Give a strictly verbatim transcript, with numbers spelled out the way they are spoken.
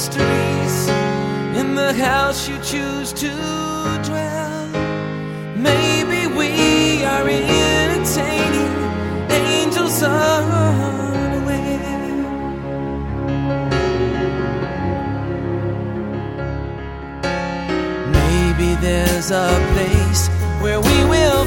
mysteries in the house you choose to dwell. Maybe we are entertaining angels unaware. Maybe there's a place where we will